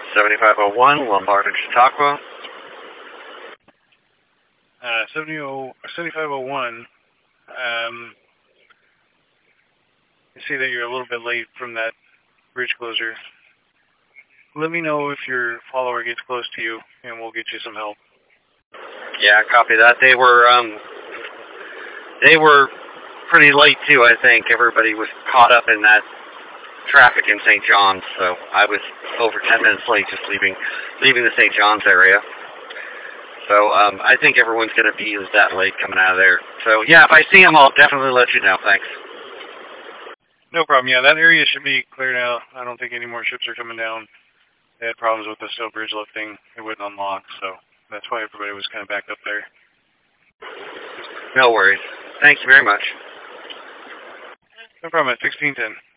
7501, Lombard and Chautauqua. 7501. I see that you're a little bit late from that bridge closure. Let me know if your follower gets close to you, and we'll get you some help. Yeah, copy that. They were pretty late too, I think. Everybody was caught up in that traffic in St. John's, so I was over 10 minutes late just leaving the St. John's area. So I think everyone's going to be that late coming out of there. So yeah, if I see them, I'll definitely let you know. Thanks. No problem. Yeah, that area should be cleared out. I don't think any more ships are coming down. They had problems with the steel bridge lifting. It wouldn't unlock, so that's why everybody was kind of backed up there. No worries. Thank you very much. No problem. At 1610.